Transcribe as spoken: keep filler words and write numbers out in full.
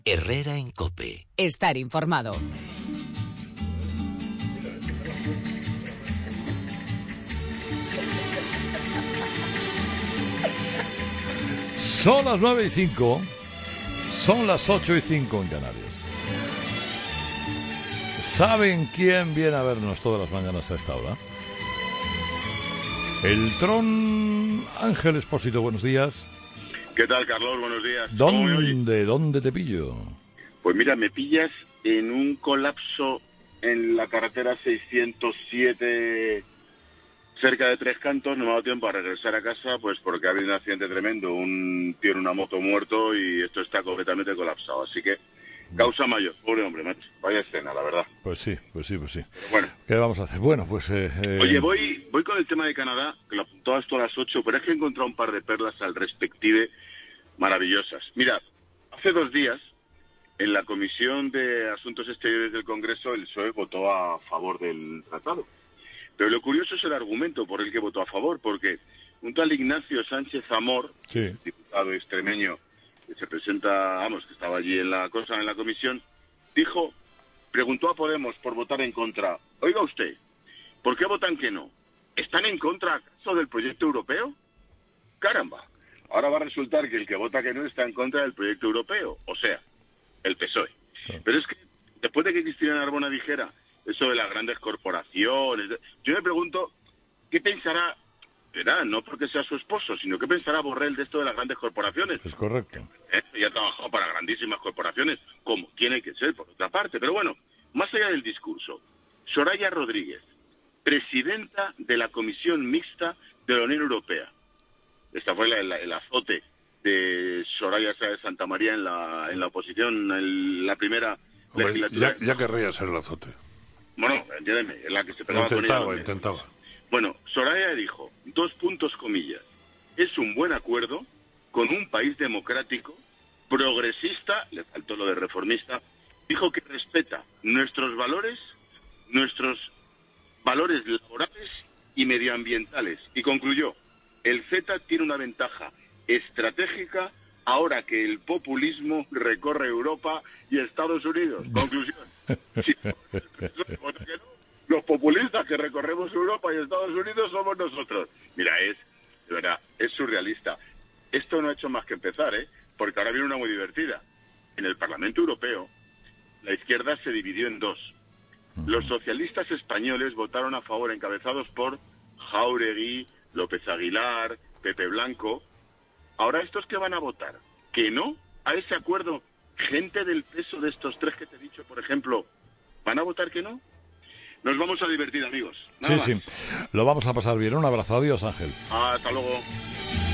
Herrera en COPE. Estar informado. Son las nueve y cinco, son las ocho y cinco en Canarias. ¿Saben quién viene a vernos todas las mañanas a esta hora? El Tron Ángel Expósito, buenos días. ¿Qué tal, Carlos? Buenos días. ¿Dónde, dónde te pillo? Pues mira, me pillas en un colapso en la carretera seiscientos siete, cerca de Tres Cantos. No me ha dado tiempo a regresar a casa, pues porque ha habido un accidente tremendo, un tío en una moto muerto y esto está completamente colapsado. Así que, causa mayor. Pobre hombre, macho. Vaya escena, la verdad. Pues sí, pues sí, pues sí. Bueno. ¿Qué vamos a hacer? Bueno, pues... Eh, eh... Oye, voy voy con el tema de Canadá, que lo apuntaba esto a las ocho, pero es que he encontrado un par de perlas al respective maravillosas. Mira, hace dos días, en la Comisión de Asuntos Exteriores del Congreso, el P S O E votó a favor del tratado. Pero lo curioso es el argumento por el que votó a favor, porque un tal Ignacio Sánchez Amor, sí. diputado extremeño, que se presenta, vamos, que estaba allí en la cosa, en la comisión, dijo, preguntó a Podemos por votar en contra. Oiga usted, ¿por qué votan que no? ¿Están en contra acaso del proyecto europeo? Caramba, ahora va a resultar que el que vota que no está en contra del proyecto europeo, o sea, el P S O E. Sí. Pero es que, después de que Cristina Narbona dijera eso de las grandes corporaciones, yo me pregunto, ¿qué pensará, verá, no porque sea su esposo, sino qué pensará Borrell de esto de las grandes corporaciones? Es correcto. ¿Eh? Y ha trabajado para grandísimas corporaciones, como tiene que ser, por otra parte. Pero bueno, más allá del discurso, Soraya Rodríguez, presidenta de la Comisión Mixta de la Unión Europea. Esta fue la, la, el azote de Soraya Sáenz de Santa María en la, en la oposición, en la primera Hombre, legislatura. Ya, ya querría ser el azote. Bueno, entiéndeme, en la que se pegaba intentaba, con ella. Intentaba, Bueno, Soraya dijo, dos puntos comillas, es un buen acuerdo con un país democrático, progresista, le faltó lo de reformista, dijo que respeta nuestros valores, nuestros valores laborales y medioambientales. Y concluyó, el CETA tiene una ventaja estratégica ahora que el populismo recorre Europa y Estados Unidos. Conclusión. Si los populistas que recorremos Europa y Estados Unidos somos nosotros. Mira, es, de verdad, es surrealista. Esto no ha hecho más que empezar, ¿eh? Porque ahora viene una muy divertida. En el Parlamento Europeo, la izquierda se dividió en dos. Los socialistas españoles votaron a favor, encabezados por Jáuregui, López Aguilar, Pepe Blanco. Ahora, ¿estos qué van a votar? ¿Que no a ese acuerdo? Gente del peso de estos tres que te he dicho, por ejemplo, ¿van a votar que no? Nos vamos a divertir, amigos. Nada sí, más. sí. Lo vamos a pasar bien. Un abrazo. Adiós, Ángel. Hasta luego.